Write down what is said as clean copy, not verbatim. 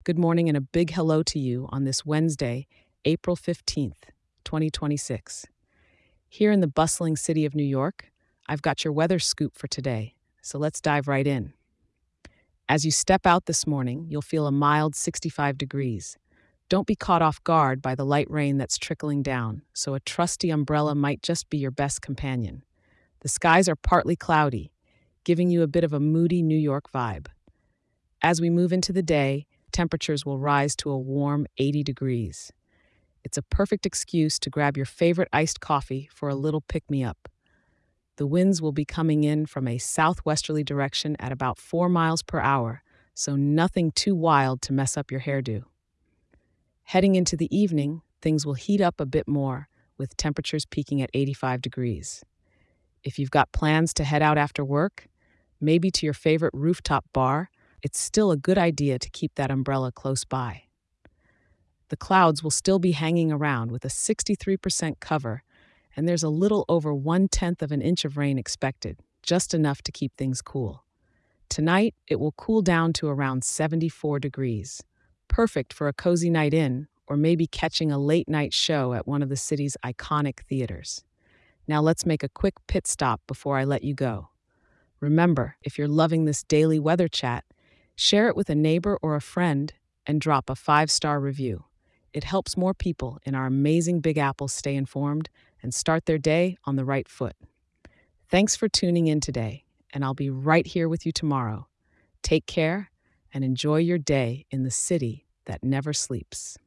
Good morning and a big hello to you on this Wednesday, April 15th, 2026. Here in the bustling city of New York, I've got your weather scoop for today, so let's dive right in. As you step out this morning, you'll feel a mild 65 degrees. Don't be caught off guard by the light rain that's trickling down, so a trusty umbrella might just be your best companion. The skies are partly cloudy, giving you a bit of a moody New York vibe. As we move into the day, temperatures will rise to a warm 80 degrees. It's a perfect excuse to grab your favorite iced coffee for a little pick me up. The winds will be coming in from a southwesterly direction at about 4 miles per hour, so nothing too wild to mess up your hairdo. Heading into the evening, things will heat up a bit more, with temperatures peaking at 85 degrees. If you've got plans to head out after work, maybe to your favorite rooftop bar, it's still a good idea to keep that umbrella close by. The clouds will still be hanging around with a 63% cover, and there's a little over 1/10 of an inch of rain expected, just enough to keep things cool. Tonight, it will cool down to around 74 degrees, perfect for a cozy night in or maybe catching a late night show at one of the city's iconic theaters. Now let's make a quick pit stop before I let you go. Remember, if you're loving this daily weather chat, share it with a neighbor or a friend and drop a 5-star review. It helps more people in our amazing Big Apple stay informed and start their day on the right foot. Thanks for tuning in today, and I'll be right here with you tomorrow. Take care and enjoy your day in the city that never sleeps.